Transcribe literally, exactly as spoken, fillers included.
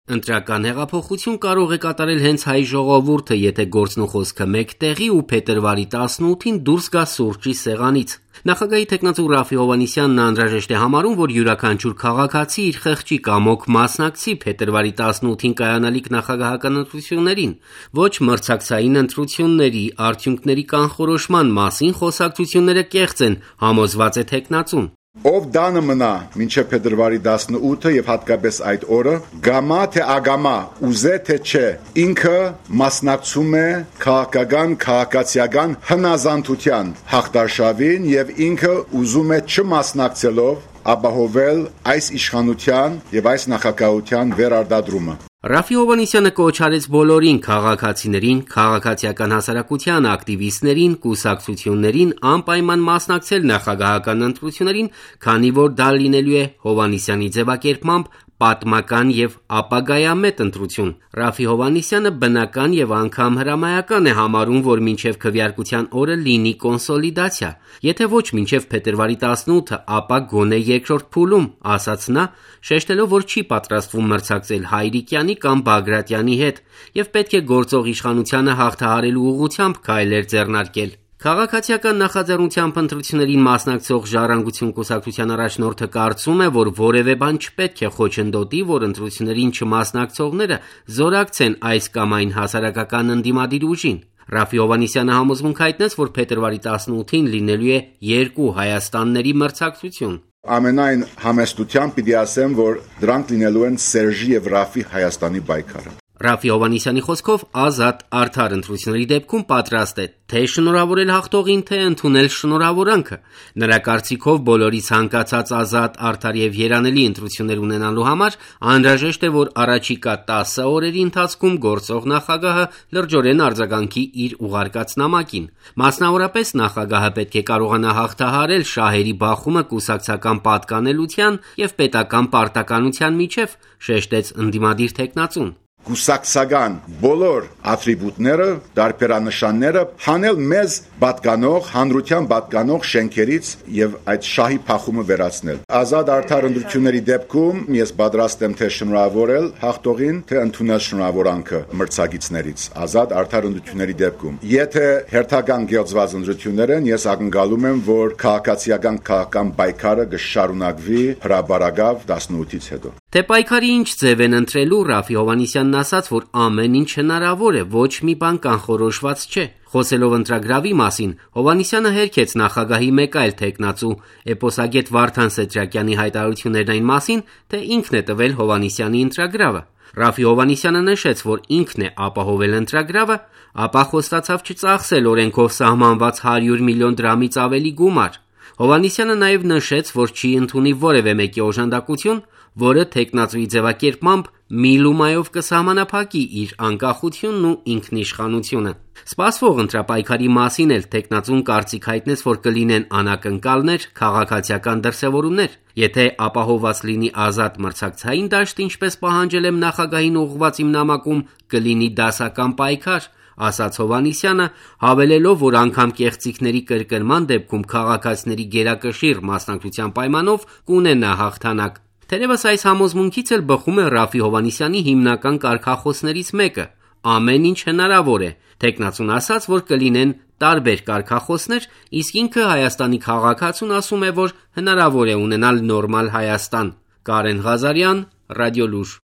Ընտրական հեղափոխություն կարող է կատարել հենց հայ ժողովուրդը, եթե գործն ու խոսքը մեկտեղի ու փետրվարի տասնութին դուրս գա սուրճի սեղանից։ Նախագահի թեկնածու Ռաֆի Հովհաննիսյանն անհրաժեշտ է համարում, որ յուրաքանչյուր քաղաքացի իր խեղճի կամոք մասնակցի փետրվարի տասնութին կայանալիք նախագահական ընտրություններին, ոչ մրցակցային ընտրությունների արդյունքների կանխորոշման մասին խոսակցությունները կեղծ են, համոզված է թեկնածուն։ Ով դանը մնա մինչև փետրվարի տասնութը եւ հատկապես այդ օրը, գամա թե ագամա, ուզե թե չէ, ինքը մասնակցում է քաղաքական, քաղաքացիական հնազանդության հաղթարշավին եւ ինքը ուզում է չմասնակցելով ապահովել այս իշխանության եւ այս նախագահության վերարտադրումը։ Ռաֆի Հովհաննիսյանը կոչ արեց բոլորին քաղաքացիներին, քաղաքացիական հասարակության ակտիվիստներին, կուսակցություններին անպայման մասնակցել նախագահական ընտրություններին, քանի որ դա լինելու է Հովհաննիսյանի ձևակերպմամբ պատմական եւ ապագայամետ ընտրություն։ Ռաֆի Հովհաննիսյանը բնական եւ անգամ հրամայական է համարում, որ մինչեւ քվեարկության օրը լինի կոնսոլիդացիա։ Եթե ոչ մինչեւ փետրվարի տասնութը, ապա գոնե երկրորդ փուլում, ասաց նա, շեշտելով, որ չի պատրաստվում մրցակցել Հայրիկյանի կամ Բագրատյանի հետ եւ պետք է գործող իշխանությանը հաղթահարելու ուղղությամբ քայլեր ձեռնարկել։ Քաղաքացիական նախաձեռնությամբ ընտրություններին մասնակցող Ժառանգություն կուսակցության առաջնորդը կարծում է, որ որևէ բան չպետք է խոչընդոտի, որ ընտրություններին չմասնակցողները զորակցեն այս կամ այն հասարակական ընդդիմադիր ուժին։ Ռաֆի Հովհաննիսյանը համոզմունք հայտնեց, որ փետրվարի տասնութին լինելու է երկու Հայաստանների մրցակցություն։ Ամենայն համեստությամբ պիտի ասեմ, որ դրանք լինելու են Սերժի եւ Ռաֆի Հայաստանի պայքարը։ Ռաֆի Հովհաննիսյանի խոսքով ազատ արդար ընտրությունների դեպքում պատրաստ է թե շնորհավորել հաղթողին, թե ընդունել շնորհավորանքը։ Նրա կարծիքով բոլորի ցանկացած ազատ, արդար եւ երանելի ընտրություններ ունենալու համար անհրաժեշտ է, որ առաջիկա տասը օրերի ընթացքում գործող նախագահը լրջորեն արձագանքի իր ուղարկած նամակին։ Մասնավորապես նախագահը պետք է կարողանա հաղթահարել շահերի բախումը կուսակցական պատկանելության եւ պետական պարտականության միջև, շեշտեց ընդդիմադիր թեկնածուն։ Կուսակցական բոլոր ատրիբուտները, դարբերանշանները հանել մեզ պատկանող, հանրության պատկանող շենքերից եւ այդ շահի փախումը վերացնել։ Ազատ արդար ընտրությունների դեպքում ես պատրաստ եմ թե շնորհավորել հաղթողին, թե ընդունել շնորհավորանքը մրցակիցներից։ Ազատ արդար ընտրությունների դեպքում։ Եթե հերթական գեղձված ընտրություններ են, ես ակնկալում եմ, որ քաղաքացիական քաղաքական պայքարը կշարունակվի հրաբարագավ տասնութից հետո։ Թե պայքարի ինչ ձև են ընտրելու, Ռաֆի Հովհաննիսյանն ասաց, որ ամեն ինչ հնարավոր է, ոչ մի բան կանխորոշված չէ։ Խոսելով ընտրագրավի մասին, Հովհաննիսյանը հերքեց նախագահի մեկ այլ թեկնածու, էպոսագետ Վարդան Սեդրակյանի հայտարարություններն այն մասին, թե ինքն է տվել Հովհաննիսյանի ընտրագրավը։ Ռաֆի Հովհաննիսյանը նշեց, որ ինքն է ապահովել ընտրագրավը, ապա խոստացավ չծախսել օրենքով սահմանված հարյուր միլիոն դրամից ավելի գումար։ Հովհաննիսյանը նաև նշեց, որ չի ընդունի որևէ մեկի օժանդակություն, որը թեկնածուի ձևակերպմամբ միլումայով կսահմանափակի իր անկախությունն ու ինքնիշխանությունը։ Սպասվող ընտրապայքարի մասին էլ թեկնածուն կարծիք հայտնեց, որ կլինեն անակնկալներ, քաղաքացիական դրսևորումներ։ Եթե ապահովված լինի ազատ մրցակցային դաշտ, ինչպես պահանջել եմ նախագահին ուղղված իմ նամակում, կլինի դասական պայքար, ասաց Հովհաննիսյանը, հավելելով, որ անգամ կեղծիքների կրկնման դեպքում քաղաքացիների գերակշիռ մասնակցության պայմանով կունենա հաղթանակ։ Թերևս այս համոզմունքից էլ բխում է Ռաֆի Հովհաննիսյանի հիմնական կարգախոսներից մեկը՝ ամեն ինչ հնարավոր է։ Թեկնածուն ասաց, որ կլինեն տարբեր կարգախոսներ, իսկ ինքը Հայաստանի քաղաքացուն ասում է, որ հնարավոր է ունենալ նորմալ Հայաստան։ Կարեն Ղազարյան, Ռադիոլուր։